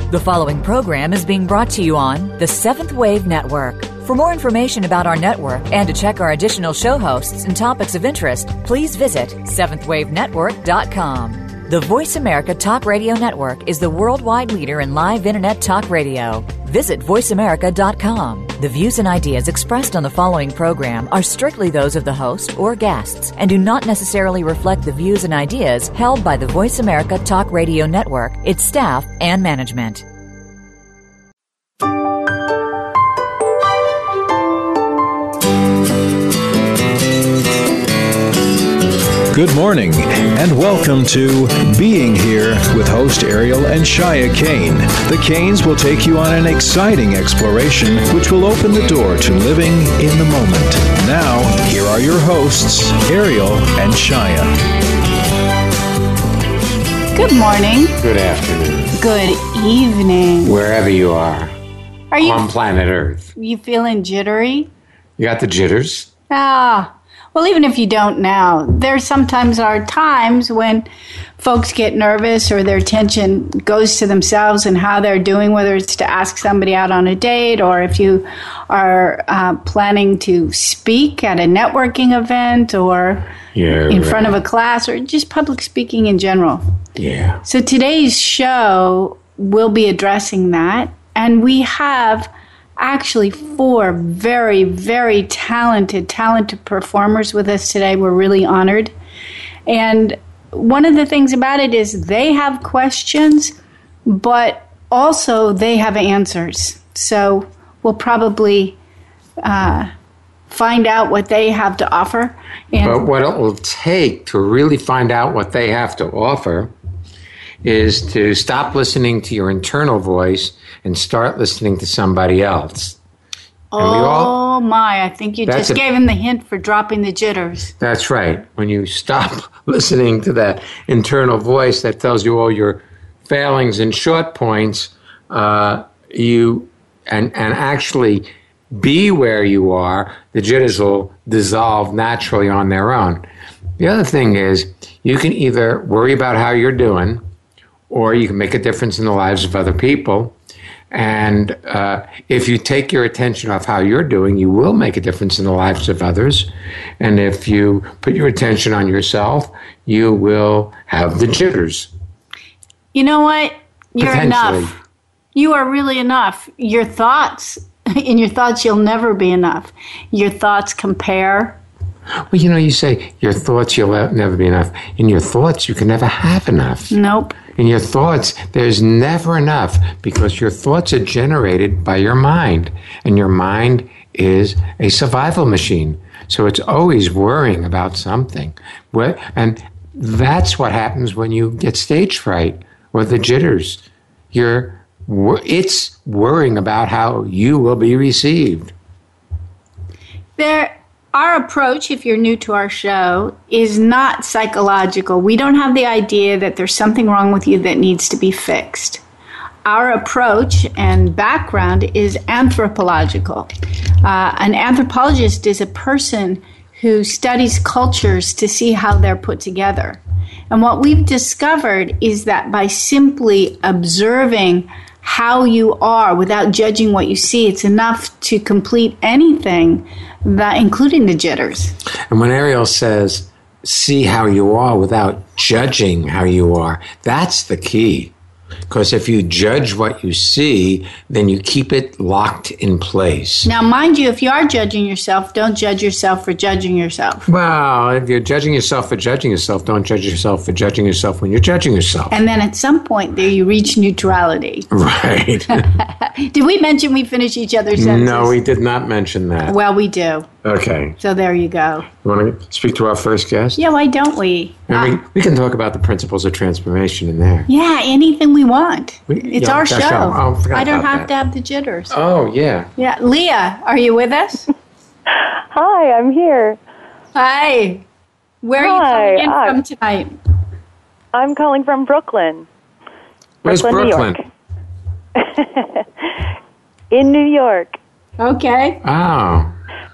The following program is being brought to you on the Seventh Wave Network. For more information about our network and to check our additional show hosts and topics of interest, please visit seventhwavenetwork.com. The Voice America Talk Radio Network is the worldwide leader in live Internet talk radio. Visit voiceamerica.com. The views and ideas expressed on the following program are strictly those of the host or guests and do not necessarily reflect the views and ideas held by the Voice America Talk Radio Network, its staff, and management. Good morning, and welcome to Being Here with host Ariel and Shia Kane. The Kanes will take you on an exciting exploration which will open the door to living in the moment. Now, here are your hosts, Ariel and Shia. Good morning. Good afternoon. Good evening. Wherever you are, you on planet Earth. You feeling jittery? You got the jitters? Well, even if you don't now, there sometimes are times when folks get nervous or their attention goes to themselves and how they're doing, whether it's to ask somebody out on a date or if you are planning to speak at a networking event or in front of a class or just public speaking in general. Yeah. So today's show will be addressing that, and we have actually 4 very, very talented performers with us today. We're really honored. And one of the things about it is they have questions, but also they have answers. So we'll probably find out what they have to offer. But what it will take to really find out what they have to offer is to stop listening to your internal voice and start listening to somebody else. I think you just gave him the hint for dropping the jitters. That's right. When you stop listening to that internal voice that tells you all your failings and short points, you actually be where you are, the jitters will dissolve naturally on their own. The other thing is you can either worry about how you're doing, or you can make a difference in the lives of other people. And if you take your attention off how you're doing, you will make a difference in the lives of others. And if you put your attention on yourself, you will have the jitters. You know what? You're enough. You are really enough. Your thoughts, in your thoughts, you'll never be enough. Your thoughts compare. Well, you say your thoughts, you'll never be enough. In your thoughts, you can never have enough. Nope. In your thoughts, there's never enough because your thoughts are generated by your mind. And your mind is a survival machine. So it's always worrying about something. And that's what happens when you get stage fright or the jitters. It's worrying about how you will be received. Our approach, if you're new to our show, is not psychological. We don't have the idea that there's something wrong with you that needs to be fixed. Our approach and background is anthropological. An anthropologist is a person who studies cultures to see how they're put together. And what we've discovered is that by simply observing how you are without judging what you see, it's enough to complete anything, including the jitters. And when Ariel says, see how you are without judging how you are, that's the key. Because if you judge what you see, then you keep it locked in place. Now, mind you, if you are judging yourself, don't judge yourself for judging yourself. Well, if you're judging yourself for judging yourself, don't judge yourself for judging yourself when you're judging yourself. And then at some point there, you reach neutrality. Right. Did we mention we finish each other's sentences? No, we did not mention that. Well, we do. Okay. So there you go. You want to speak to our first guest? Yeah, why don't we? We can talk about the principles of transformation in there. Yeah, anything we want. It's our show. Oh, I don't have to have the jitters. Oh, yeah. Yeah. Leah, are you with us? Hi, I'm here. Hi. Where are you calling in from tonight? I'm calling from Brooklyn. Where's Brooklyn? New York. In New York. Okay. Oh.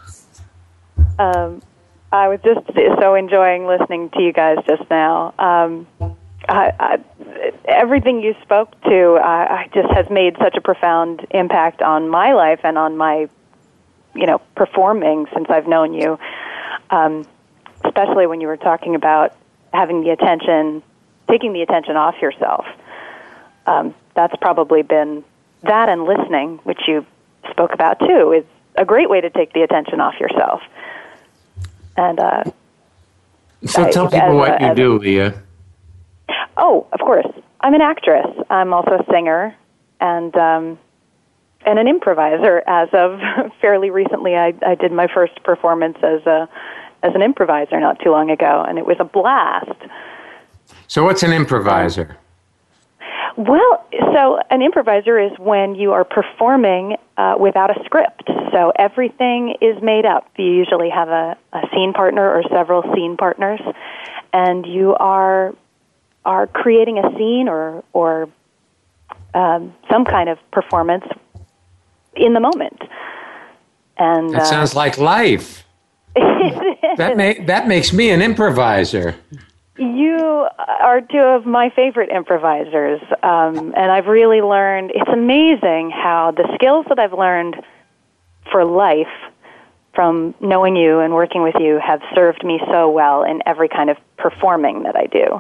I was just so enjoying listening to you guys just now. everything you spoke to just has made such a profound impact on my life and on my, performing since I've known you. Especially when you were talking about taking the attention off yourself. That's probably been that, and listening, which you spoke about too, is a great way to take the attention off yourself. And so tell people what you do, Leah. Oh, of course. I'm an actress. I'm also a singer and an improviser. As of fairly recently, I did my first performance as an improviser not too long ago, and it was a blast. So what's an improviser? Well, so an improviser is when you are performing without a script. So everything is made up. You usually have a scene partner or several scene partners, and you are creating a scene or some kind of performance in the moment. And that sounds like life. That makes me an improviser. You are two of my favorite improvisers, and I've really learned, it's amazing how the skills that I've learned for life from knowing you and working with you have served me so well in every kind of performing that I do.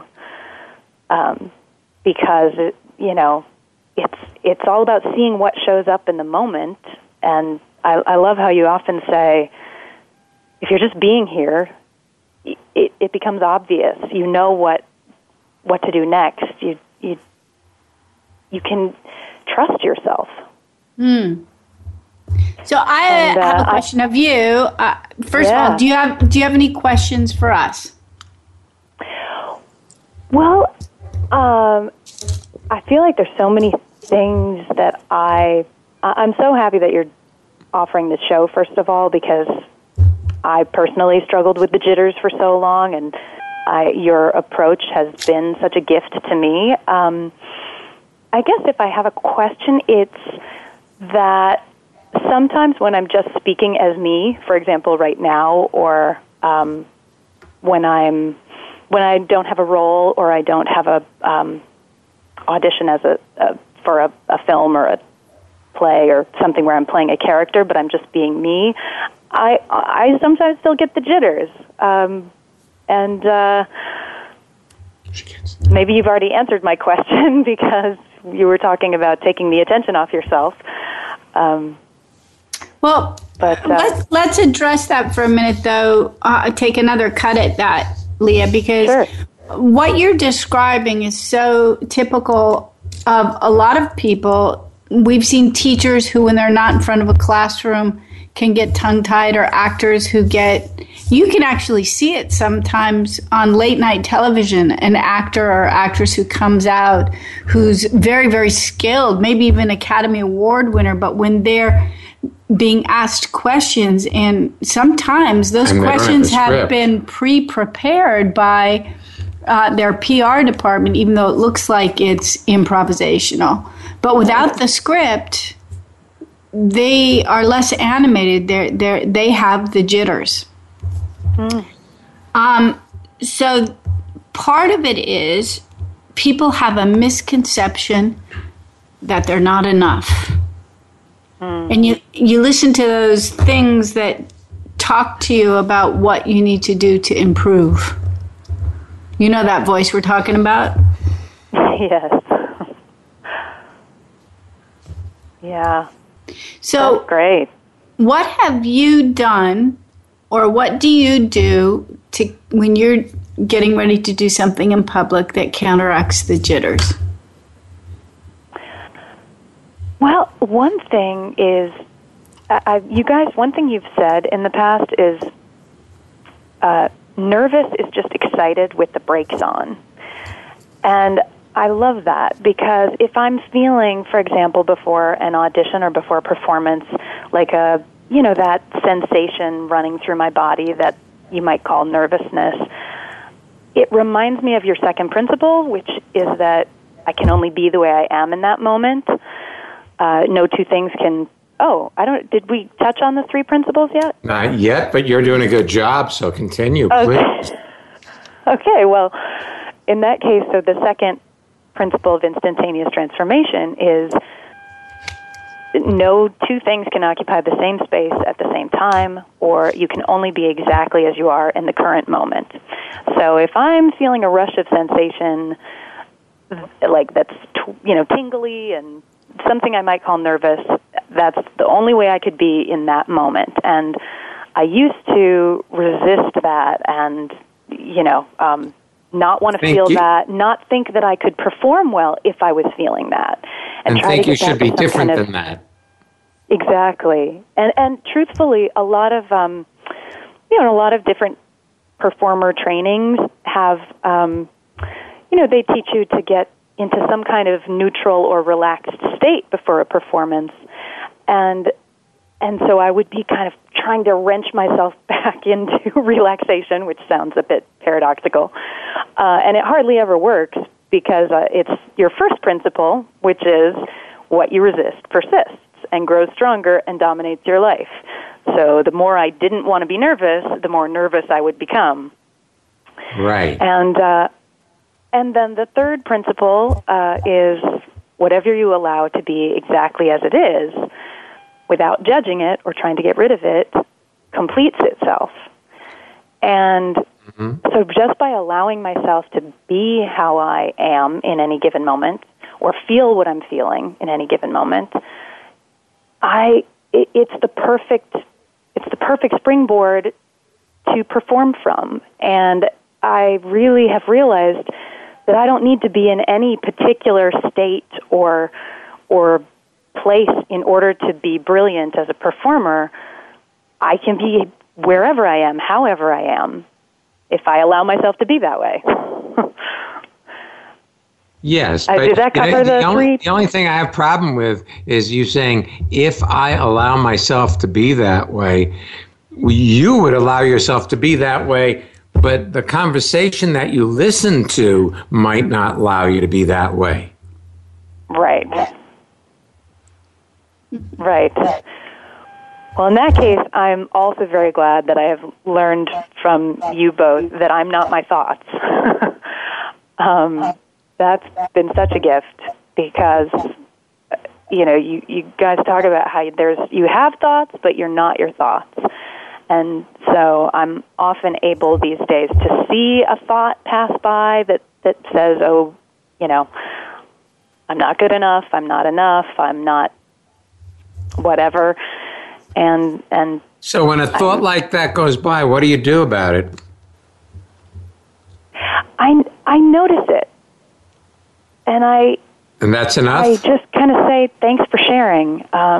Because, it's all about seeing what shows up in the moment, and I love how you often say, if you're just being here, it becomes obvious. You know what to do next. You can trust yourself. So I have a question of you. First of all, do you have any questions for us? Well, I feel like there's so many things that I'm so happy that you're offering this show, first of all, because I personally struggled with the jitters for so long, and your approach has been such a gift to me. I guess if I have a question, it's that sometimes when I'm just speaking as me, for example, right now, or when I don't have a role or I don't have a audition as for a film or a play or something where I'm playing a character, but I'm just being me, I sometimes still get the jitters. And maybe you've already answered my question because you were talking about taking the attention off yourself. Let's address that for a minute, though. Take another cut at that, Leah, because what you're describing is so typical of a lot of people. We've seen teachers who, when they're not in front of a classroom, can get tongue-tied, or actors who you can actually see it sometimes on late-night television, an actor or actress who comes out who's very, very skilled, maybe even Academy Award winner, but when they're being asked questions, and sometimes those questions have been pre-prepared by their PR department, even though it looks like it's improvisational. But without the script, they are less animated. They have the jitters. So part of it is people have a misconception that they're not enough. And you listen to those things that talk to you about what you need to do to improve. You know that voice we're talking about? Yes. Yeah. So that's great. What have you done, or what do you do when you're getting ready to do something in public that counteracts the jitters? Well, one thing is, you guys, one thing you've said in the past is nervous is just excited with the brakes on. And I love that, because if I'm feeling, for example, before an audition or before a performance, like that sensation running through my body that you might call nervousness, it reminds me of your second principle, which is that I can only be the way I am in that moment. No two things can... did we touch on the three principles yet? Not yet, but you're doing a good job, so continue, please. Okay, well, in that case, so the second principle of instantaneous transformation is no two things can occupy the same space at the same time, or you can only be exactly as you are in the current moment. So if I'm feeling a rush of sensation, like that's, tingly and something I might call nervous, that's the only way I could be in that moment. And I used to resist that and, not want to feel that, not think that I could perform well if I was feeling that. And try think to you should be different than that. Exactly. And truthfully, a lot of different performer trainings have, they teach you to get into some kind of neutral or relaxed state before a performance. And so I would be kind of trying to wrench myself back into relaxation, which sounds a bit paradoxical. And it hardly ever works because it's your first principle, which is what you resist persists and grows stronger and dominates your life. So the more I didn't want to be nervous, the more nervous I would become. Right. And then the third principle is whatever you allow to be exactly as it is, without judging it or trying to get rid of it, completes itself. And so just by allowing myself to be how I am in any given moment, or feel what I'm feeling in any given moment, it's the perfect springboard to perform from. And I really have realized that I don't need to be in any particular state or place in order to be brilliant as a performer. I can be wherever I am, however I am, if I allow myself to be that way. Yes, but did that cover the three? The only thing I have a problem with is you saying, if I allow myself to be that way, you would allow yourself to be that way, but the conversation that you listen to might not allow you to be that way. Right. Right. Well, in that case, I'm also very glad that I have learned from you both that I'm not my thoughts. That's been such a gift because, you guys talk about how you have thoughts, but you're not your thoughts. And so I'm often able these days to see a thought pass by that says, I'm not good enough, I'm not enough, I'm not whatever. And so when a thought like that goes by, what do you do about it? I notice it. And that's enough? I just kind of say, thanks for sharing.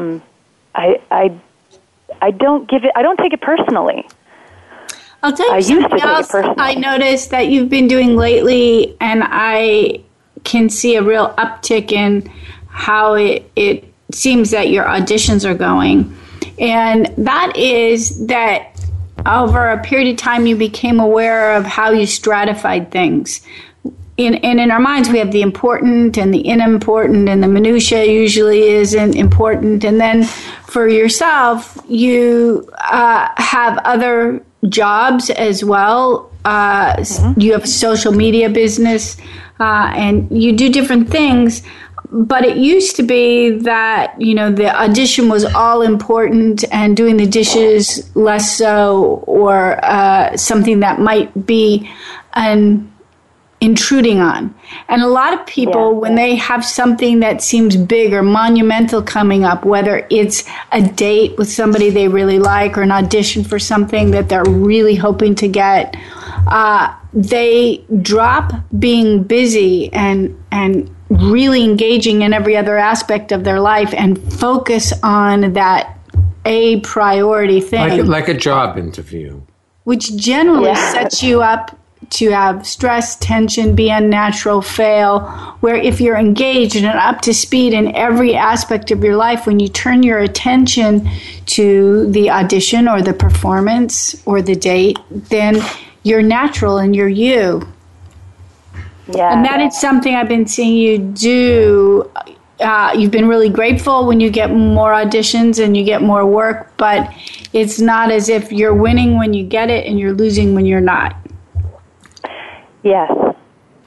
I don't take it personally. I'll tell you something else I noticed that you've been doing lately, and I can see a real uptick in how it seems that your auditions are going. And that is that over a period of time you became aware of how you stratified things. In our minds, we have the important and the unimportant, and the minutia usually isn't important. And then for yourself, you have other jobs as well. You have a social media business, and you do different things. But it used to be that, the audition was all important and doing the dishes less so, or something that might be intruding on. And a lot of people, when they have something that seems big or monumental coming up, whether it's a date with somebody they really like or an audition for something that they're really hoping to get, they drop being busy and really engaging in every other aspect of their life and focus on that a priority thing. Like a job interview. Which generally sets you up to have stress, tension, be unnatural, fail, where if you're engaged and up to speed in every aspect of your life, when you turn your attention to the audition or the performance or the date, then you're natural and you're you. Yeah. And that is something I've been seeing you do. You've been really grateful when you get more auditions and you get more work, but it's not as if you're winning when you get it and you're losing when you're not. Yes.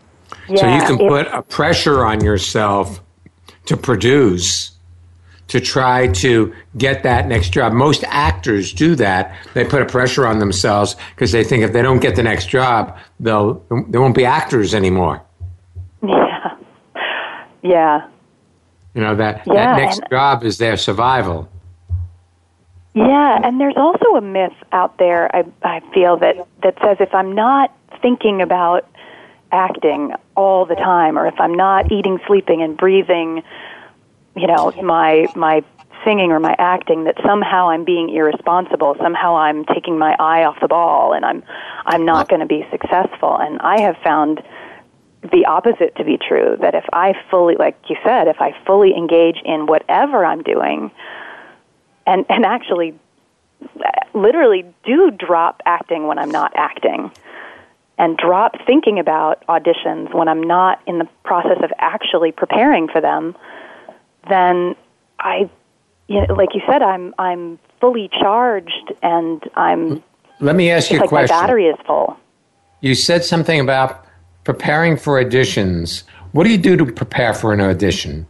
So you can put a pressure on yourself to produce, to try to get that next job. Most actors do that. They put a pressure on themselves because they think if they don't get the next job, they won't be actors anymore. Yeah. Yeah. You know, that next job is their survival. Yeah, and there's also a myth out there, I feel, that says if I'm not thinking about acting all the time, or if I'm not eating, sleeping, and breathing, you know, my singing or my acting, that somehow I'm being irresponsible, somehow I'm taking my eye off the ball, and I'm not going to be successful. And I have found the opposite to be true, that if I fully, like you said, if I fully engage in whatever I'm doing, and actually literally do drop acting when I'm not acting, and drop thinking about auditions when I'm not in the process of actually preparing for them, then like you said, I'm fully charged, and I'm. Let me ask you a question. My battery is full. You said something about preparing for auditions. What do you do to prepare for an audition?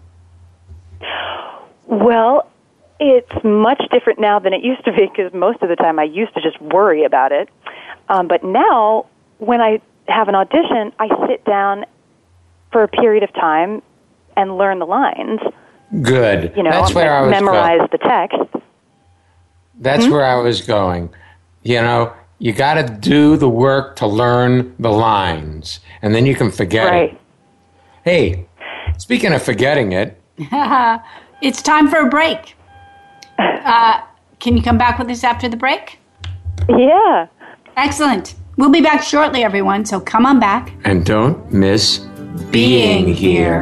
Well, it's much different now than it used to be, because most of the time I used to just worry about it. But now, when I have an audition, I sit down for a period of time and learn the lines. Good. You know, that's where I was memorize the text. That's where I was going. You know, you got to do the work to learn the lines, and then you can forget it. Hey, speaking of forgetting it. It's time for a break. Can you come back with us after the break? Yeah. Excellent. We'll be back shortly, everyone, so come on back. And don't miss being here.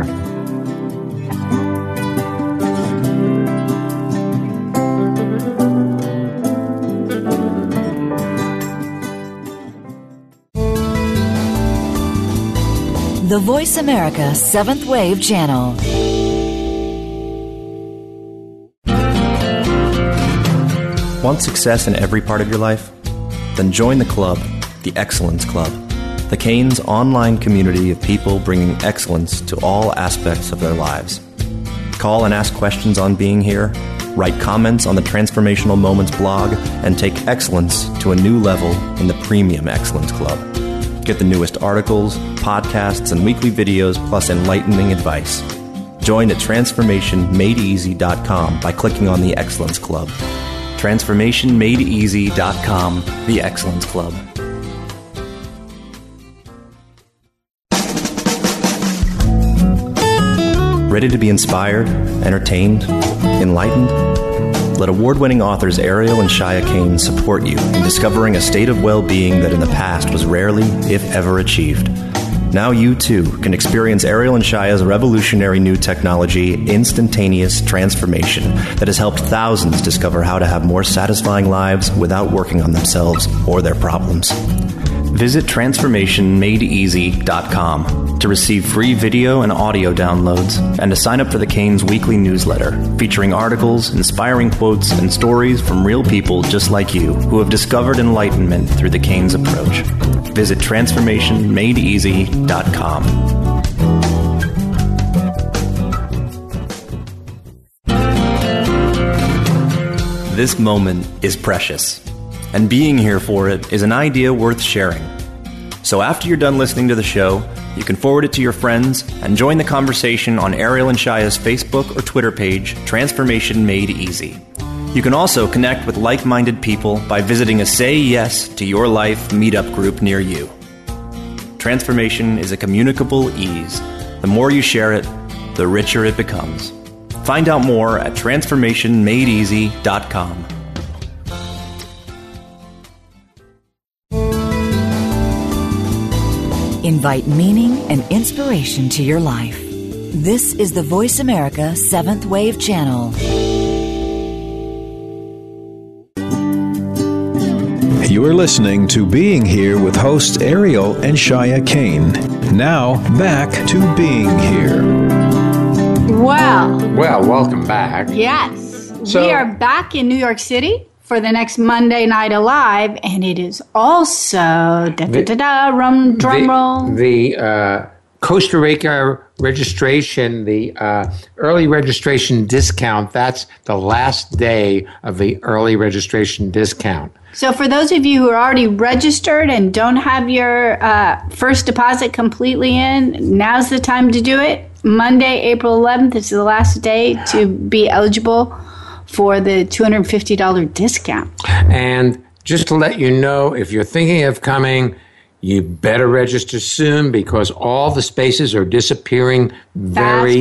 The Voice America 7th Wave Channel. Want success in every part of your life? Then join the club, the Excellence Club, the Canes online community of people bringing excellence to all aspects of their lives. Call and ask questions on being here, write comments on the Transformational Moments blog, and take excellence to a new level in the Premium Excellence Club. Get the newest articles, podcasts, and weekly videos, plus enlightening advice. Join at TransformationMadeEasy.com by clicking on the Excellence Club. TransformationMadeEasy.com, the Excellence Club. Ready to be inspired, entertained, enlightened? Let award-winning authors Ariel and Shia Kane support you in discovering a state of well-being that in the past was rarely, if ever, achieved. Now you, too, can experience Ariel and Shia's revolutionary new technology, Instantaneous Transformation, that has helped thousands discover how to have more satisfying lives without working on themselves or their problems. Visit TransformationMadeEasy.com to receive free video and audio downloads and to sign up for the Canes weekly newsletter featuring articles, inspiring quotes, and stories from real people just like you who have discovered enlightenment through the Canes approach. Visit TransformationMadeEasy.com. This moment is precious, and being here for it is an idea worth sharing. So after you're done listening to the show, you can forward it to your friends and join the conversation on Ariel and Shia's Facebook or Twitter page, Transformation Made Easy. You can also connect with like-minded people by visiting a Say Yes to Your Life meetup group near you. Transformation is a communicable ease. The more you share it, the richer it becomes. Find out more at TransformationMadeEasy.com. Invite meaning and inspiration to your life. This is the Voice America 7th Wave Channel. You are listening to Being Here with hosts Ariel and Shia Kane. Now, back to Being Here. Well, welcome back. Yes. So, we are back in New York City for the next Monday Night Alive, and it is also drum roll. Costa Rica registration, the early registration discount, that's the last day of the early registration discount. So for those of you who are already registered and don't have your first deposit completely in, now's the time to do it. Monday, April 11th is the last day to be eligible for the $250 discount. And just to let you know, if you're thinking of coming, you better register soon because all the spaces are disappearing very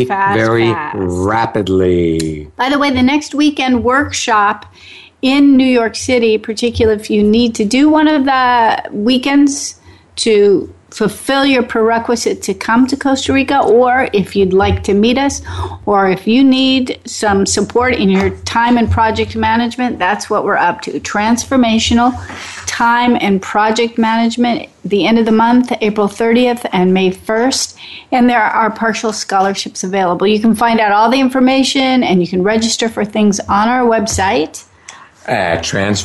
rapidly. By the way, the next weekend workshop in New York City, particularly if you need to do one of the weekends to fulfill your prerequisite to come to Costa Rica, or if you'd like to meet us, or if you need some support in your time and project management, that's what we're up to. Transformational time and project management, the end of the month, April 30th and May 1st, and there are partial scholarships available. You can find out all the information and you can register for things on our website at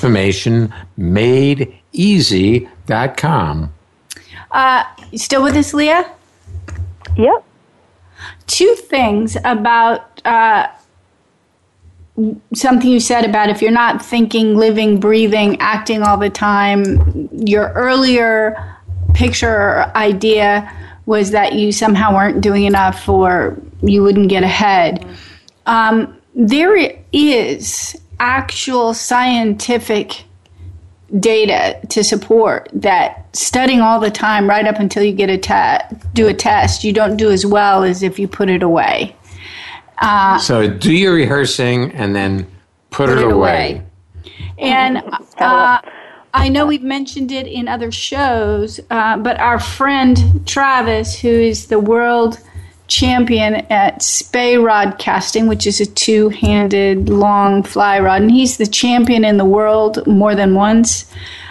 transformationmadeeasy.com. You still with us, Leah? Yep. Two things about something you said about if you're not thinking, living, breathing, acting all the time. Your earlier picture or idea was that you somehow weren't doing enough or you wouldn't get ahead. There is actual scientific data to support that studying all the time right up until you get do a test, you don't do as well as if you put it away. So do your rehearsing and then put it away. And I know we've mentioned it in other shows, but our friend Travis, who is the world champion at spey rod casting, which is a two-handed long fly rod, and he's the champion in the world more than once.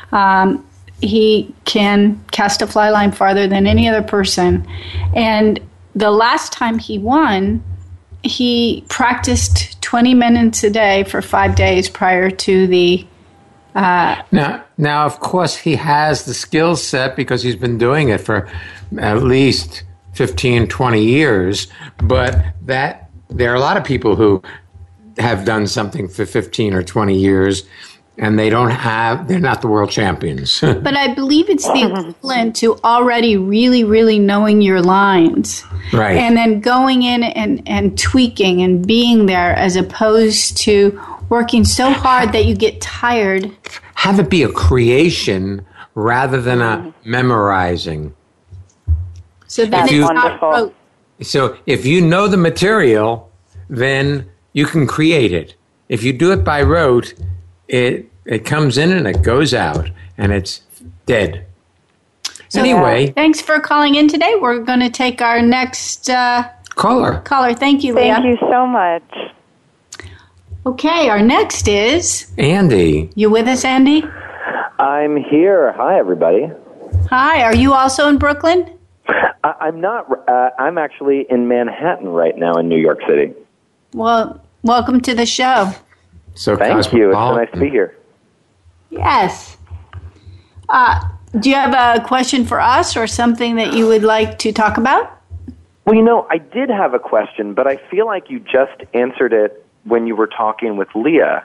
He can cast a fly line farther than any other person. And the last time he won, he practiced 20 minutes a day for 5 days prior to the... Now, of course, he has the skill set because he's been doing it for at least 15, 20 years, but there are a lot of people who have done something for 15 or 20 years and they're not the world champions. But I believe it's the equivalent to already really, really knowing your lines. Right. And then going in and tweaking and being there as opposed to working so hard that you get tired. Have it be a creation rather than a memorizing. So that's wonderful. So if you know the material, then you can create it. If you do it by rote, it comes in and it goes out, and it's dead. So anyway. Thanks for calling in today. We're going to take our next caller. Thank you, Leah. Thank you so much. Okay, our next is... Andy. You with us, Andy? I'm here. Hi, everybody. Hi. Are you also in Brooklyn? I'm not. I'm actually in Manhattan right now in New York City. Well, welcome to the show. So thank you. It's so nice to be here. Yes. Do you have a question for us or something that you would like to talk about? Well, I did have a question, but I feel like you just answered it when you were talking with Leah.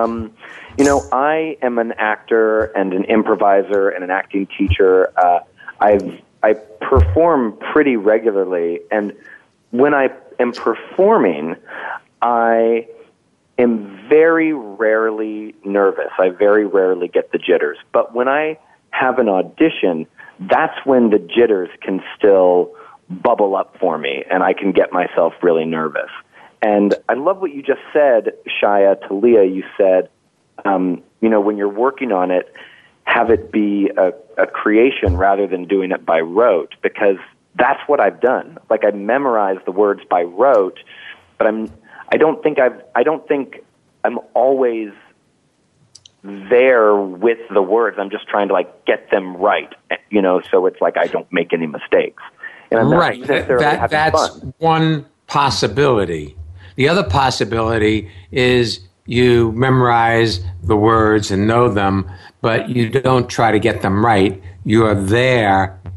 I am an actor and an improviser and an acting teacher. I perform pretty regularly, and when I am performing, I am very rarely nervous. I very rarely get the jitters. But when I have an audition, that's when the jitters can still bubble up for me, and I can get myself really nervous. And I love what you just said, Shia, to Leah. You said, when you're working on it, have it be a creation rather than doing it by rote, because that's what I've done. Like, I memorized the words by rote, but I don't think I'm always there with the words. I'm just trying to get them right, so it's like I don't make any mistakes. And I'm not necessarily having that's fun. One possibility. The other possibility is you memorize the words and know them, but you don't try to get them right. You are there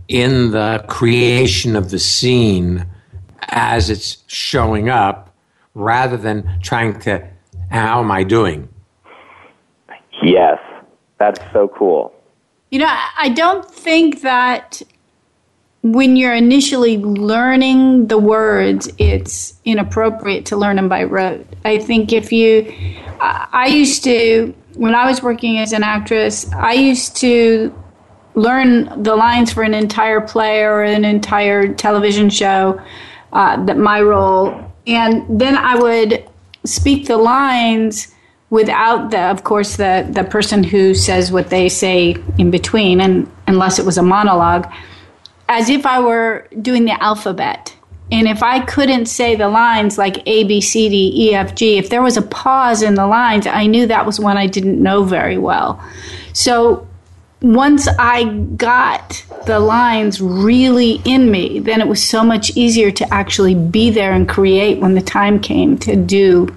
in the creation of the scene as it's showing up, rather than trying to, how am I doing? Yes, that's so cool. You know, I don't think that when you're initially learning the words, it's inappropriate to learn them by rote. I think I used to, when I was working as an actress, I used to learn the lines for an entire play or an entire television show, that my role, and then I would speak the lines without of course, the person who says what they say in between, and unless it was a monologue, as if I were doing the alphabet. And if I couldn't say the lines like A, B, C, D, E, F, G, if there was a pause in the lines, I knew that was one I didn't know very well. So once I got the lines really in me, then it was so much easier to actually be there and create when the time came to do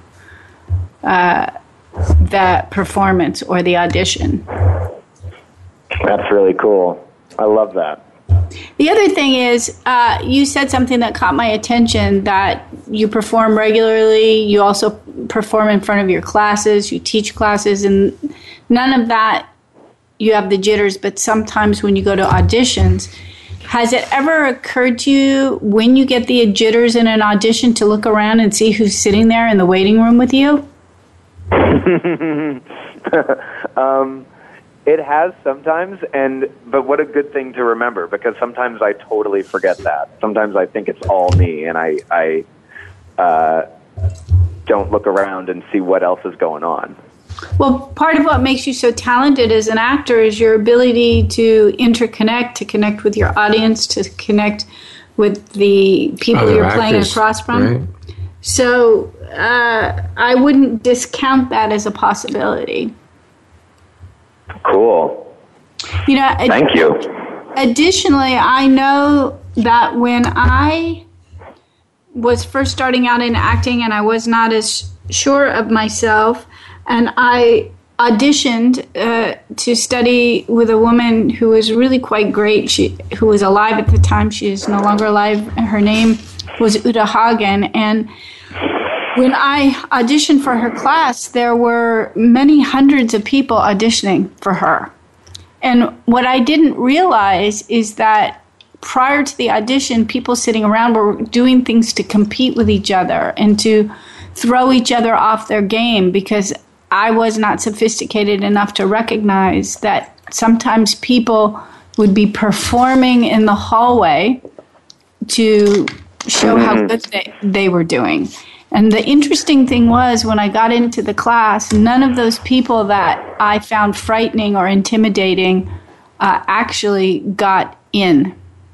the performance or the audition. That's really cool. I love that. The other thing is, you said something that caught my attention, that you perform regularly, you also perform in front of your classes, you teach classes, and none of that, you have the jitters, but sometimes when you go to auditions, has it ever occurred to you when you get the jitters in an audition to look around and see who's sitting there in the waiting room with you? It has sometimes, but what a good thing to remember, because sometimes I totally forget that. Sometimes I think it's all me, and I don't look around and see what else is going on. Well, part of what makes you so talented as an actor is your ability to interconnect, to connect with your audience, to connect with the people Other you're playing actors, across from. right? So I wouldn't discount that as a possibility. Cool. You know, Thank you. Additionally, I know that when I was first starting out in acting and I was not as sure of myself, and I auditioned to study with a woman who was really quite great, who was alive at the time. She is no longer alive. Her name was Uta Hagen. And when I auditioned for her class, there were many hundreds of people auditioning for her. And what I didn't realize is that prior to the audition, people sitting around were doing things to compete with each other and to throw each other off their game, because I was not sophisticated enough to recognize that sometimes people would be performing in the hallway to show how good they were doing. And the interesting thing was, when I got into the class, none of those people that I found frightening or intimidating actually got in.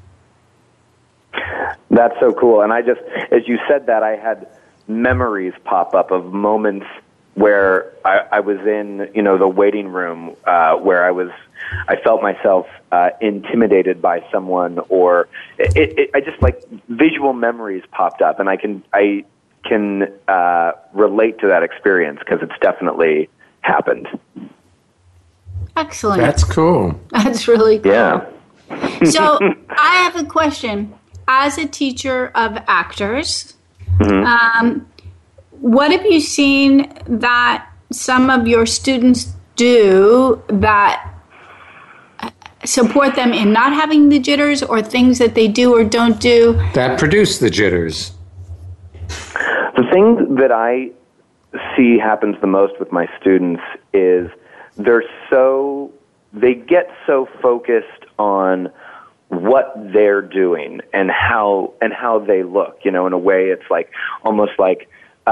That's so cool. And I just, as you said that, I had memories pop up of moments where I was in, the waiting room, where I felt myself intimidated by someone, or I just, like, visual memories popped up, and I can relate to that experience because it's definitely happened. Excellent. That's cool. That's really cool. Yeah. So I have a question. As a teacher of actors, what have you seen that some of your students do that support them in not having the jitters, or things that they do or don't do that produce the jitters? The thing that I see happens the most with my students is they get so focused on what they're doing and how they look. In a way, it's like almost like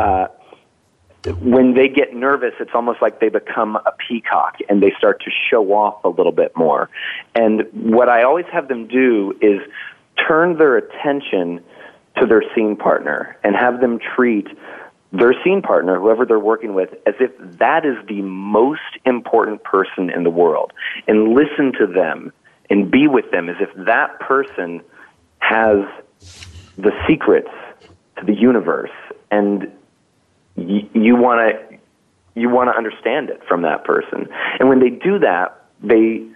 when they get nervous, it's almost like they become a peacock and they start to show off a little bit more. And what I always have them do is turn their attention to their scene partner and have them treat their scene partner, whoever they're working with, as if that is the most important person in the world, and listen to them and be with them as if that person has the secrets to the universe, and you want to understand it from that person. And when they do that, they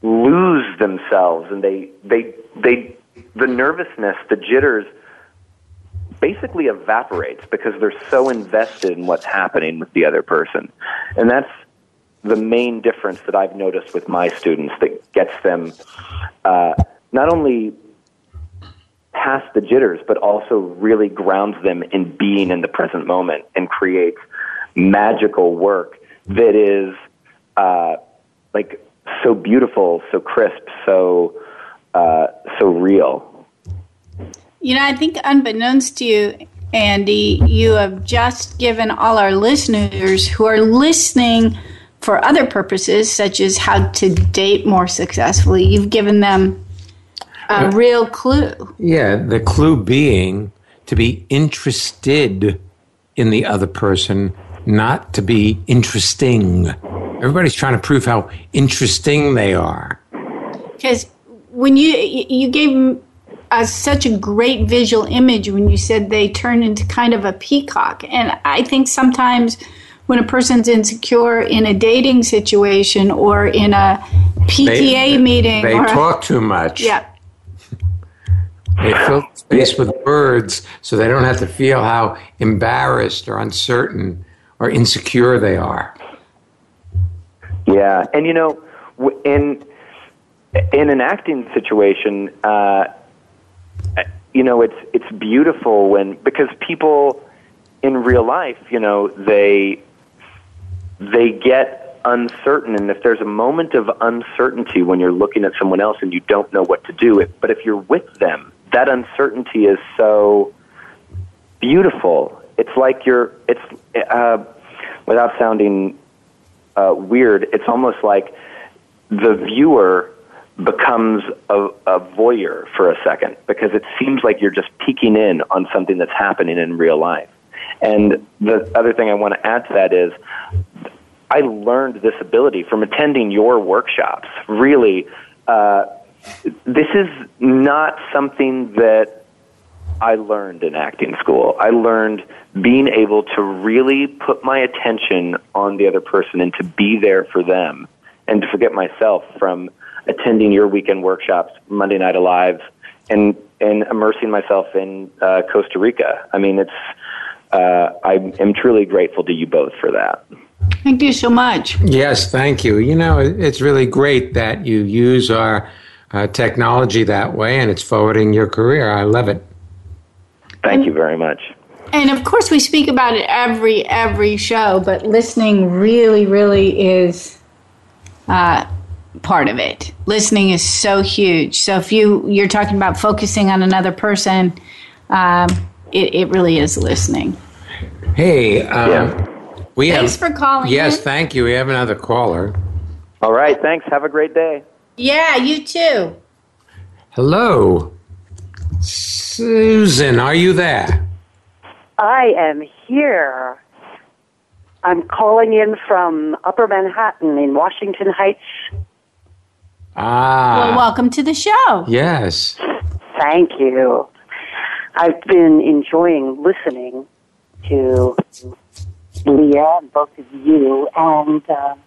lose themselves, and the nervousness, the jitters, basically evaporates because they're so invested in what's happening with the other person. And that's the main difference that I've noticed with my students that gets them not only past the jitters, but also really grounds them in being in the present moment and creates magical work that is like so beautiful, so crisp, so real. You know, I think unbeknownst to you, Andy, you have just given all our listeners who are listening for other purposes, such as how to date more successfully, you've given them a real clue. Yeah, the clue being to be interested in the other person, not to be interesting. Everybody's trying to prove how interesting they are. Because when you gave such a great visual image when you said they turn into kind of a peacock. And I think sometimes when a person's insecure in a dating situation or in a PTA meeting. They talk too much. Yeah. They fill space with words so they don't have to feel how embarrassed or uncertain or insecure they are. Yeah. And, you know, in an acting situation, you know, it's beautiful because people in real life, you know, they get uncertain, and if there's a moment of uncertainty when you're looking at someone else and you don't know what to do, but if you're with them, that uncertainty is so beautiful. It's like without sounding weird, it's almost like the viewer becomes a voyeur for a second, because it seems like you're just peeking in on something that's happening in real life. And the other thing I want to add to that is I learned this ability from attending your workshops. Really, this is not something that I learned in acting school. I learned being able to really put my attention on the other person and to be there for them and to forget myself from attending your weekend workshops, Monday Night Alive, and immersing myself in Costa Rica. I mean, I am truly grateful to you both for that. Thank you so much. Yes, thank you. You know, it's really great that you use our technology that way, and it's forwarding your career. I love it. Thank you very much. And of course, we speak about it every show, but listening really, really is part of it. Listening is so huge. So if you're talking about focusing on another person, it really is listening. Hey, thanks for calling. Yes, in. Thank you. We have another caller. All right, thanks. Have a great day. Yeah, you too. Hello. Susan, are you there? I am here. I'm calling in from Upper Manhattan in Washington Heights. Well, welcome to the show. Yes. Thank you. I've been enjoying listening to Leah and both of you, and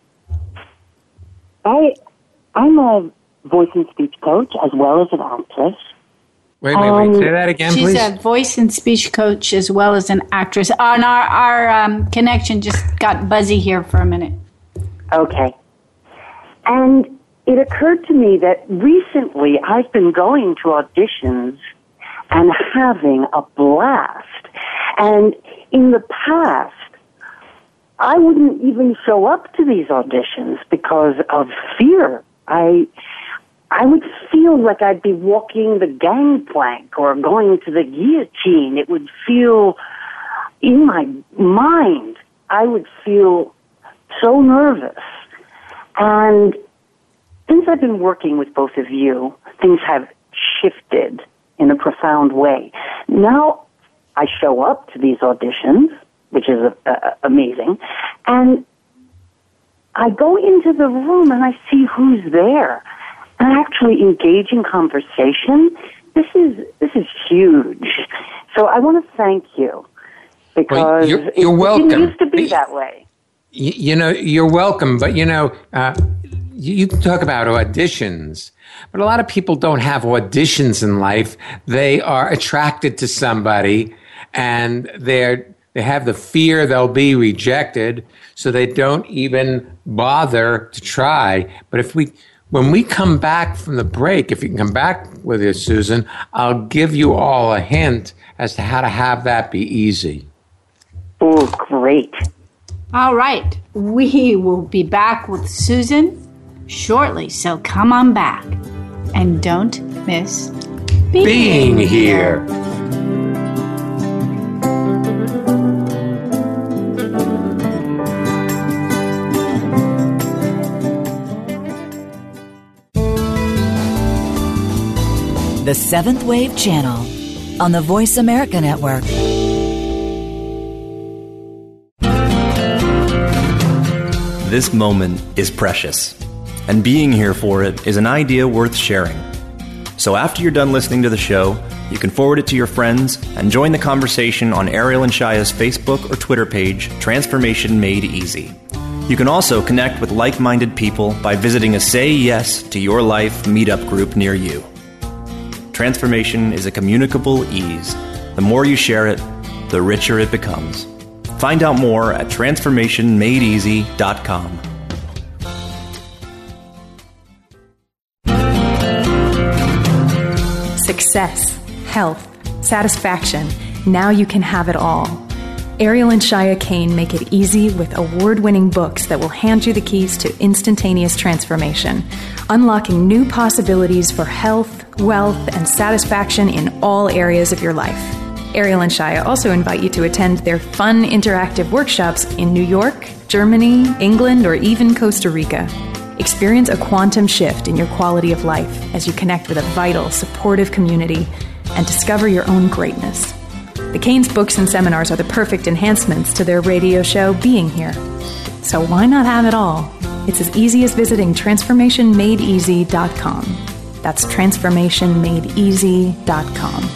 I'm a voice and speech coach as well as an actress. Wait. Say that again, please. She's a voice and speech coach as well as an actress. And our connection just got buzzy here for a minute. Okay. And it occurred to me that recently I've been going to auditions and having a blast. And in the past, I wouldn't even show up to these auditions because of fear. I would feel like I'd be walking the gangplank or going to the guillotine. It would feel, in my mind, I would feel so nervous. And since I've been working with both of you, things have shifted in a profound way. Now I show up to these auditions, which is amazing, and I go into the room and I see who's there. And actually engage in conversation. This is huge. So I want to thank you because you're welcome. It didn't used to be that way. You know, you're welcome. But you know, you talk about auditions, but a lot of people don't have auditions in life. They are attracted to somebody, and they have the fear they'll be rejected, so they don't even bother to try. But when we come back from the break, if you can come back with us, Susan, I'll give you all a hint as to how to have that be easy. Oh, great. All right. We will be back with Susan shortly, so come on back. And don't miss being here. The Seventh Wave Channel on the Voice America Network. This moment is precious, and being here for it is an idea worth sharing. So after you're done listening to the show, you can forward it to your friends and join the conversation on Ariel and Shaya's Facebook or Twitter page, Transformation Made Easy. You can also connect with like-minded people by visiting a Say Yes to Your Life meetup group near you. Transformation is a communicable ease. The more you share it, the richer it becomes. Find out more at transformationmadeeasy.com. Success, health, satisfaction. Now you can have it all. Ariel and Shaya Kane make it easy with award-winning books that will hand you the keys to instantaneous transformation, unlocking new possibilities for health, wealth, and satisfaction in all areas of your life. Ariel and Shaya also invite you to attend their fun interactive workshops in New York, Germany, England, or even Costa Rica. Experience a quantum shift in your quality of life as you connect with a vital, supportive community and discover your own greatness. The Kane's books and seminars are the perfect enhancements to their radio show, Being Here. So why not have it all? It's as easy as visiting transformationmadeeasy.com. That's transformationmadeeasy.com.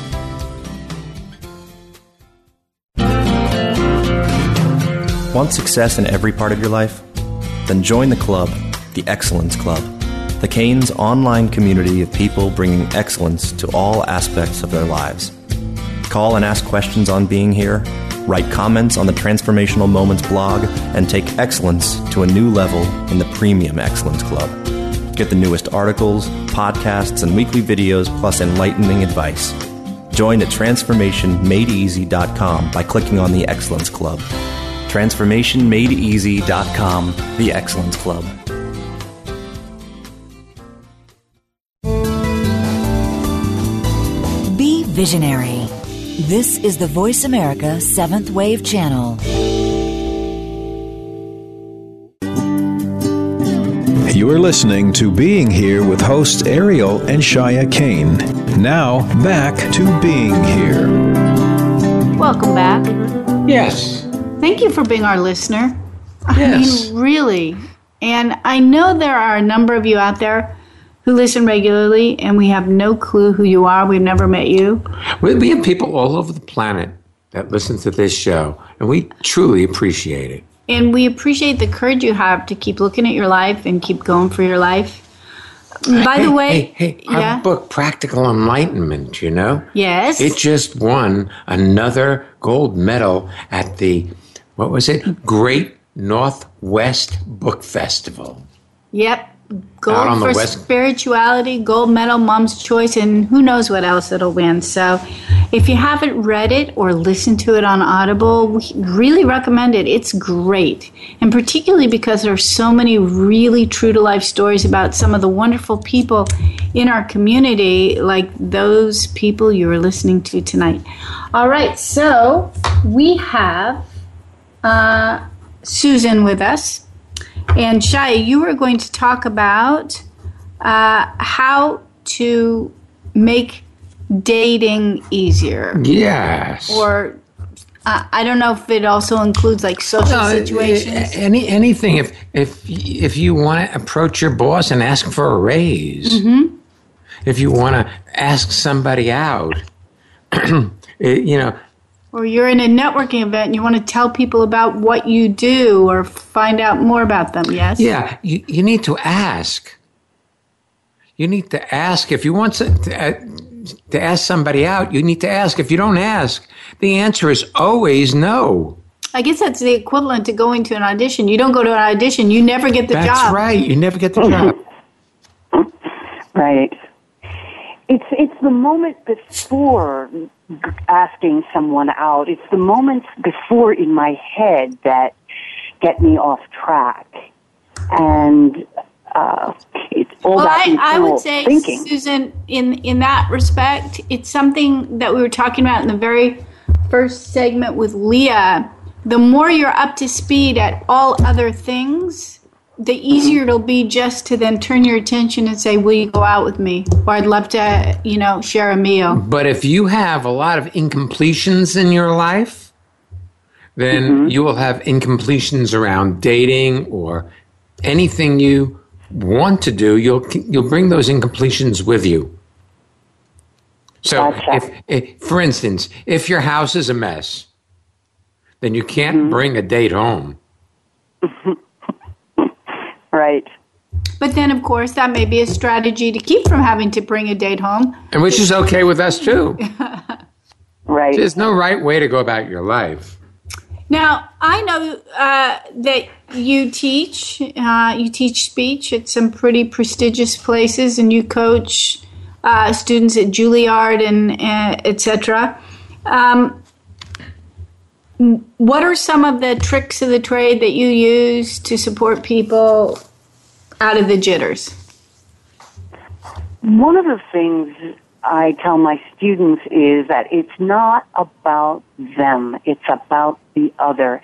Want success in every part of your life? Then join the club, the Excellence Club, the Kane's online community of people bringing excellence to all aspects of their lives. Call and ask questions on Being Here, write comments on the Transformational Moments blog, and take excellence to a new level in the Premium Excellence Club. Get the newest articles, podcasts, and weekly videos, plus enlightening advice. Join at transformationmadeeasy.com by clicking on the Excellence Club. transformationmadeeasy.com, the Excellence Club. Be visionary. This is the Voice America Seventh Wave Channel. You are listening to Being Here with hosts Ariel and Shaya Kane. Now, back to Being Here. Welcome back. Yes. Thank you for being our listener. Yes. I mean, really. And I know there are a number of you out there who listen regularly, and we have no clue who you are. We've never met you. We have people all over the planet that listen to this show, and we truly appreciate it. And we appreciate the courage you have to keep looking at your life and keep going for your life. By the way, our book, Practical Enlightenment, you know? Yes. It just won another gold medal at the, what was it? Great Northwest Book Festival. Yep. Gold for spirituality, gold medal, Mom's Choice, and who knows what else it'll win. So if you haven't read it or listened to it on Audible, we really recommend it. It's great. And particularly because there are so many really true-to-life stories about some of the wonderful people in our community, like those people you are listening to tonight. All right, so we have Susan with us. And Shaya, you were going to talk about how to make dating easier. Yes. Or I don't know if it also includes like social situations. Anything. If you want to approach your boss and ask for a raise, mm-hmm. If you want to ask somebody out, you know. Or you're in a networking event and you want to tell people about what you do, or find out more about them, yes? Yeah, you need to ask. You need to ask. If you want to ask somebody out, you need to ask. If you don't ask, the answer is always no. I guess that's the equivalent to going to an audition. You don't go to an audition, you never get the job. That's right. You never get the job. Right. It's the moment before asking someone out. It's the moments before in my head that get me off track. And it's all that I would say, thinking. Susan, in that respect, it's something that we were talking about in the very first segment with Leah. The more you're up to speed at all other things, the easier it'll be just to then turn your attention and say, will you go out with me? Or I'd love to, share a meal. But if you have a lot of incompletions in your life, then you will have incompletions around dating or anything you want to do. You'll bring those incompletions with you. So, if, for instance, if your house is a mess, then you can't bring a date home. Right. But then, of course, that may be a strategy to keep from having to bring a date home. And which is okay with us, too. Right. There's no right way to go about your life. Now, I know that you teach speech at some pretty prestigious places, and you coach students at Juilliard and et cetera. What are some of the tricks of the trade that you use to support people out of the jitters? One of the things I tell my students is that it's not about them, it's about the other.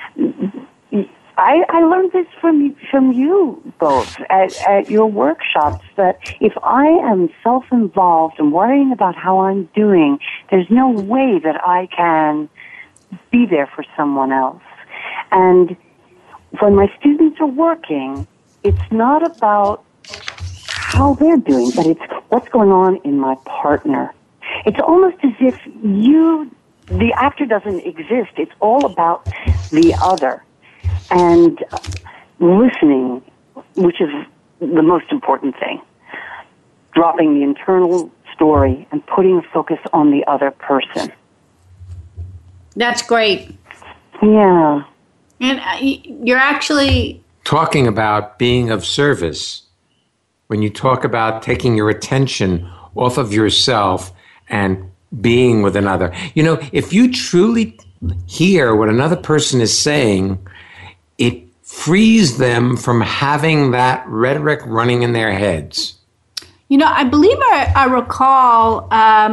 I learned this from you both at your workshops, that if I am self-involved and worrying about how I'm doing, there's no way that I can be there for someone else. And when my students are working, it's not about how they're doing, but it's what's going on in my partner. It's almost as if the actor doesn't exist. It's all about the other. And listening, which is the most important thing. Dropping the internal story and putting a focus on the other person. That's great. Yeah. And you're actually talking about being of service. When you talk about taking your attention off of yourself and being with another. You know, if you truly hear what another person is saying, it frees them from having that rhetoric running in their heads. You know, I believe I recall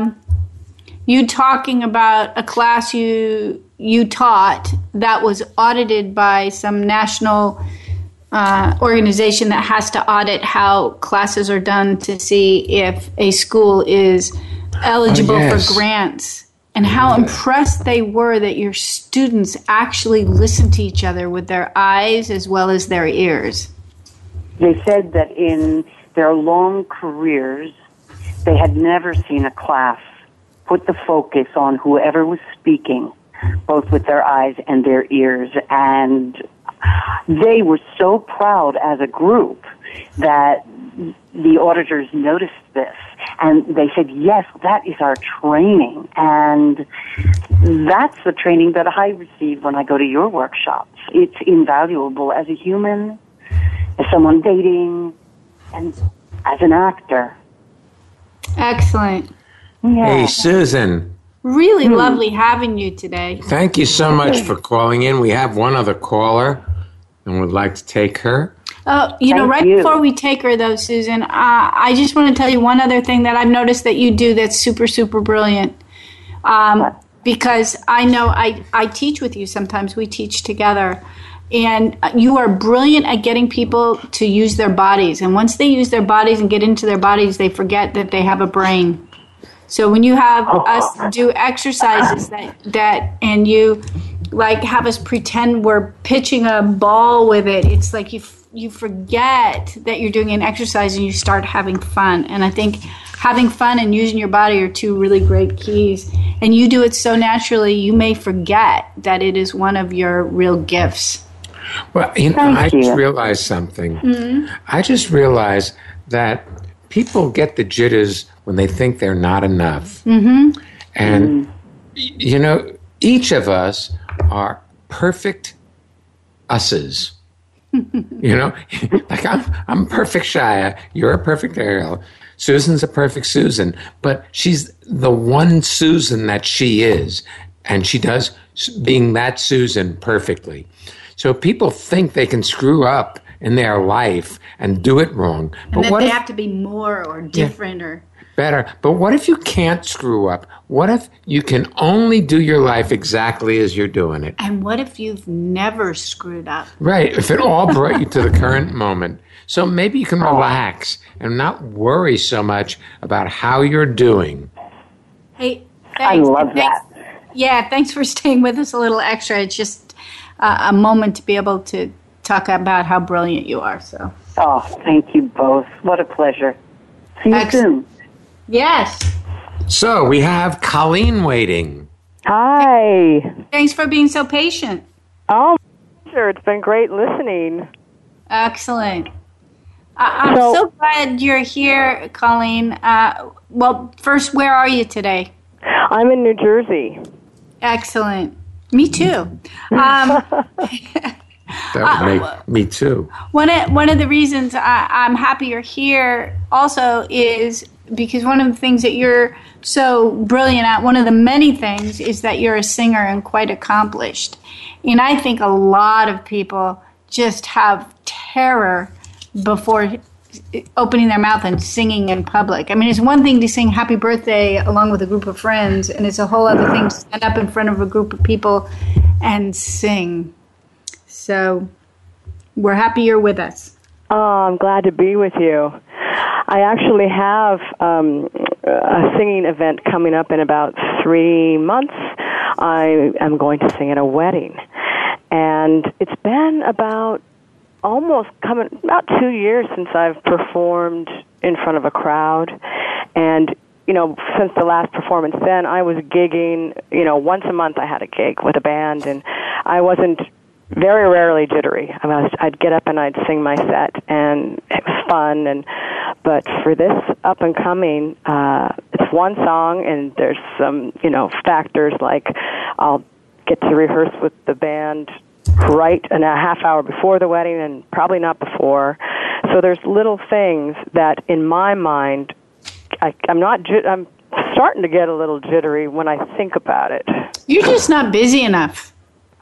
you talking about a class you taught that was audited by some national organization that has to audit how classes are done to see if a school is eligible for grants, and how impressed they were that your students actually listen to each other with their eyes as well as their ears. They said that in their long careers, they had never seen a class put the focus on whoever was speaking, both with their eyes and their ears. And they were so proud as a group that the auditors noticed this. And they said, yes, that is our training. And that's the training that I receive when I go to your workshops. It's invaluable as a human, as someone dating, and as an actor. Excellent. Yeah. Hey, Susan. Really lovely having you today. Thank you so much for calling in. We have one other caller, and would like to take her. Before we take her, though, Susan, I just want to tell you one other thing that I've noticed that you do that's super, super brilliant. Because I know I teach with you sometimes. We teach together. And you are brilliant at getting people to use their bodies. And once they use their bodies and get into their bodies, they forget that they have a brain. So when you have us do exercises that and you like have us pretend we're pitching a ball with it, it's like you forget that you're doing an exercise and you start having fun. And I think having fun and using your body are two really great keys. And you do it so naturally, you may forget that it is one of your real gifts. Well, I just realized something. Mm-hmm. I just realized that people get the jitters when they think they're not enough. Mm-hmm. And, each of us are perfect us's. Like I'm perfect Shia, you're a perfect Ariel, Susan's a perfect Susan, but she's the one Susan that she is, and she does being that Susan perfectly. So people think they can screw up in their life and do it wrong. And that they have to be more or different or better. But what if you can't screw up? What if you can only do your life exactly as you're doing it? And what if you've never screwed up? Right. If it all brought you to the current moment. So maybe you can relax and not worry so much about how you're doing. Hey, thanks. I love that. Yeah, thanks for staying with us a little extra. It's just a moment to be able to talk about how brilliant you are. So. Oh, thank you both. What a pleasure. See you soon. Yes. So we have Colleen waiting. Hi. Thanks for being so patient. Oh, sure. It's been great listening. Excellent. I'm so glad you're here, Colleen. Well, first, where are you today? I'm in New Jersey. Excellent. Me too. That would make me too. One of the reasons I'm happy you're here also is because one of the things that you're so brilliant at, one of the many things, is that you're a singer and quite accomplished. And I think a lot of people just have terror before opening their mouth and singing in public. I mean, it's one thing to sing Happy Birthday along with a group of friends, and it's a whole other thing to stand up in front of a group of people and sing. So we're happy you're with us. Oh, I'm glad to be with you. I actually have a singing event coming up in about 3 months. I am going to sing at a wedding. And it's been about 2 years since I've performed in front of a crowd. And, since the last performance then, I was gigging, once a month I had a gig with a band, and I wasn't very rarely jittery. I mean, I'd get up and I'd sing my set, and it was fun. But for this up and coming, it's one song, and there's some, factors like I'll get to rehearse with the band right a half hour before the wedding, and probably not before. So there's little things that, in my mind, I'm starting to get a little jittery when I think about it. You're just not busy enough.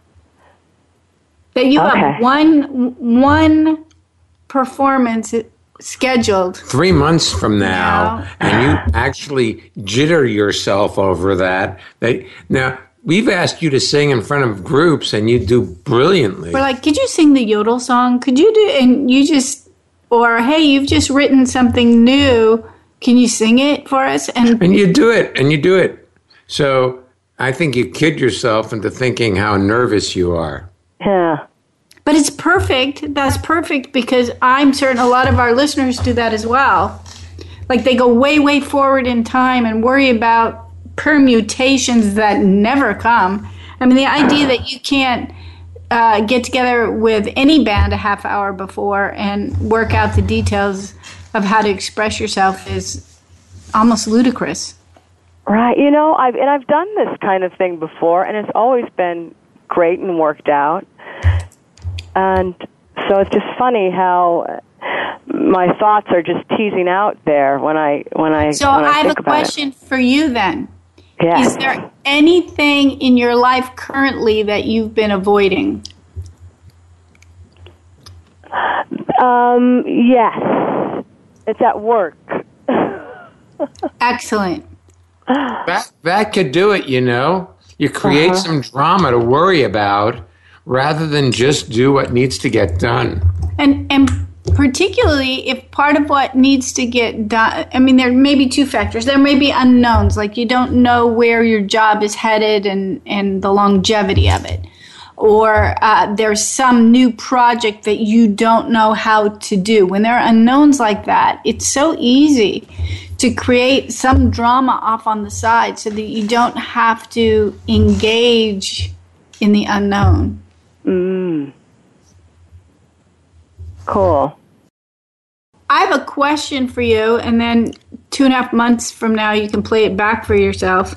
That you have one performance scheduled 3 months from now, and you actually jitter yourself over that. Now, we've asked you to sing in front of groups, and you do brilliantly. We're like, could you sing the Yodel song? Could you do, and you just, or hey, you've just written something new. Can you sing it for us? And you do it. So I think you kid yourself into thinking how nervous you are. Yeah. But it's perfect. That's perfect, because I'm certain a lot of our listeners do that as well. Like they go way, way forward in time and worry about permutations that never come. I mean, the idea that you can't get together with any band a half hour before and work out the details of how to express yourself is almost ludicrous. Right. I've done this kind of thing before, and it's always been great and worked out. And so it's just funny how my thoughts are just teasing out there when I So I have a question for you then. Yeah. Is there anything in your life currently that you've been avoiding? Yes. It's at work. Excellent. That could do it, You create some drama to worry about rather than just do what needs to get done. And particularly if part of what needs to get done, I mean, there may be two factors. There may be unknowns, like you don't know where your job is headed and the longevity of it. Or there's some new project that you don't know how to do. When there are unknowns like that, it's so easy to create some drama off on the side so that you don't have to engage in the unknown. Cool. I have a question for you, and then 2.5 months from now, you can play it back for yourself.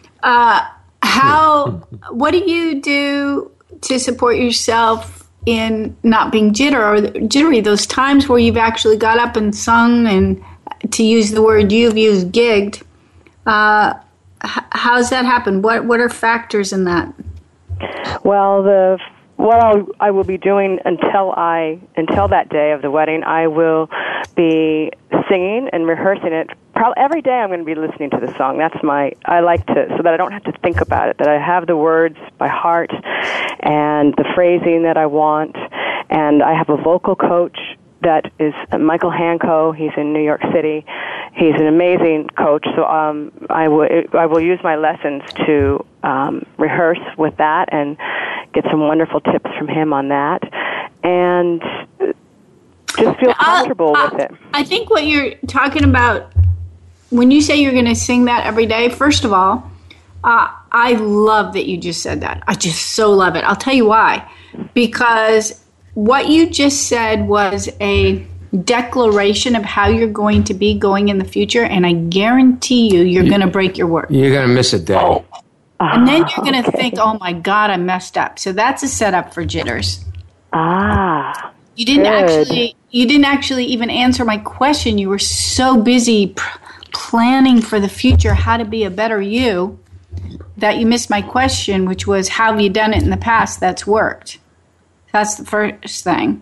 What do you do to support yourself in not being jittery? Those times where you've actually got up and sung, and to use the word you've used, gigged. How's that happen? What are factors in that? Well, what I will be doing until that day of the wedding, I will be singing and rehearsing it. Probably every day I'm going to be listening to the song. I like to, so that I don't have to think about it, that I have the words by heart and the phrasing that I want. And I have a vocal coach that is Michael Hanco. He's in New York City. He's an amazing coach. So I will use my lessons to rehearse with that and get some wonderful tips from him on that, and just feel comfortable with it. I think what you're talking about when you say you're going to sing that every day, first of all, I love that you just said that. I just so love it. I'll tell you why. Because what you just said was a declaration of how you're going to be going in the future, and I guarantee you're going to break your word. You're going to miss a day. And then you're going to think, oh my God, I messed up. So that's a setup for jitters. You didn't actually even answer my question. You were so busy planning for the future, how to be a better you, that you missed my question, which was, how have you done it in the past that's worked? That's the first thing.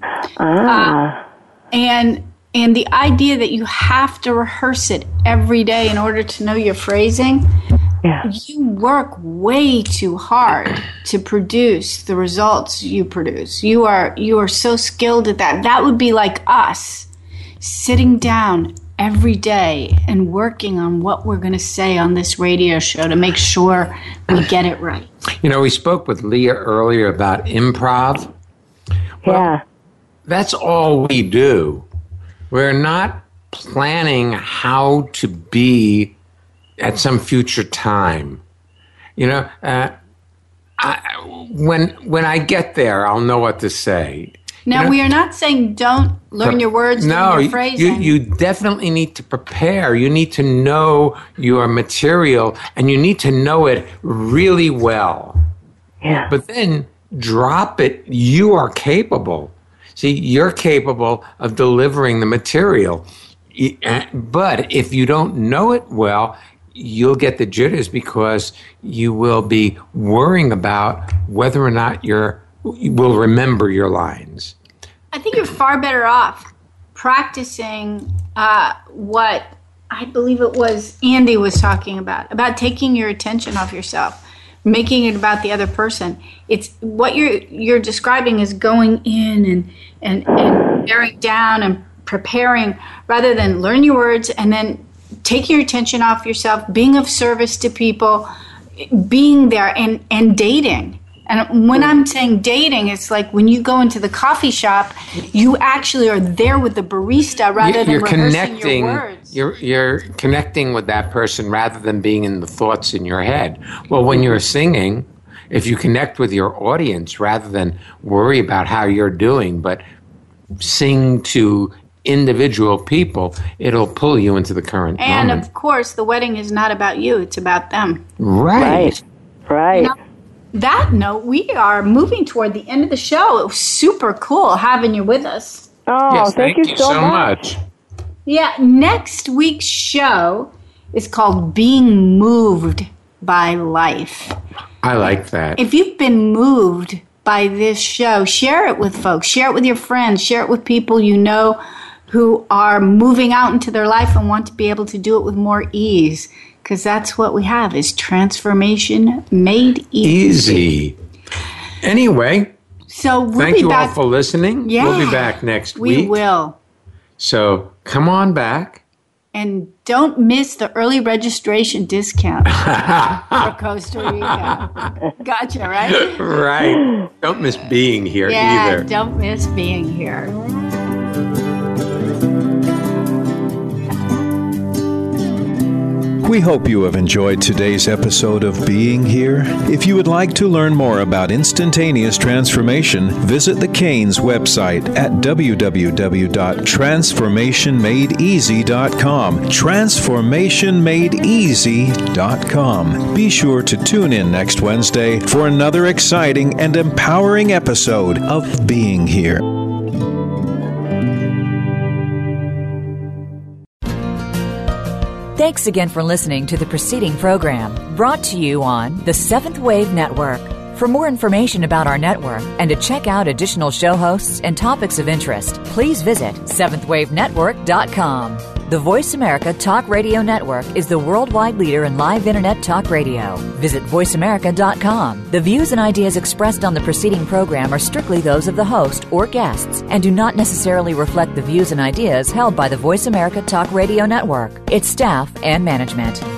And the idea that you have to rehearse it every day in order to know your phrasing, you work way too hard to produce the results you produce. You are so skilled at that. That would be like us sitting down every day and working on what we're going to say on this radio show to make sure we get it right. You know, we spoke with Leah earlier about improv. Well, that's all we do. We're not planning how to be at some future time. You know, when I get there, I'll know what to say. Now, we are not saying don't learn your words, learn your phrasing. You definitely need to prepare. You need to know your material, and you need to know it really well. Yeah. But then drop it. You are capable. See, you're capable of delivering the material. But if you don't know it well, you'll get the jitters because you will be worrying about whether or not you will remember your lines. I think you're far better off practicing what I believe it was Andy was talking about taking your attention off yourself, making it about the other person. It's what you're describing is going in and bearing down and preparing rather than learn your words and then taking your attention off yourself, being of service to people, being there and dating. And when I'm saying dating, it's like when you go into the coffee shop, you actually are there with the barista rather than rehearsing your words. You're connecting with that person rather than being in the thoughts in your head. Well, when you're singing, if you connect with your audience rather than worry about how you're doing, but sing to individual people, it'll pull you into the current moment. And of course, the wedding is not about you, it's about them. Right. Now, that note, we are moving toward the end of the show. It was super cool having you with us. Oh, yes, thank you so much. Yeah, next week's show is called Being Moved by Life. I like that. If you've been moved by this show, share it with folks. Share it with your friends. Share it with people you know who are moving out into their life and want to be able to do it with more ease. Because that's what we have, is transformation made easy. Anyway, so we'll thank you all for listening. Yeah, we'll be back next week. We will. So come on back. And don't miss the early registration discount for Costa Rica. Gotcha, right? Right. Don't miss being here either. Yeah, don't miss being here. We hope you have enjoyed today's episode of Being Here. If you would like to learn more about instantaneous transformation, visit the Canes website at www.transformationmadeeasy.com. Transformationmadeeasy.com. Be sure to tune in next Wednesday for another exciting and empowering episode of Being Here. Thanks again for listening to the preceding program, brought to you on the Seventh Wave Network. For more information about our network and to check out additional show hosts and topics of interest, please visit seventhwavenetwork.com. The Voice America Talk Radio Network is the worldwide leader in live Internet talk radio. Visit voiceamerica.com. The views and ideas expressed on the preceding program are strictly those of the host or guests and do not necessarily reflect the views and ideas held by the Voice America Talk Radio Network, its staff, and management.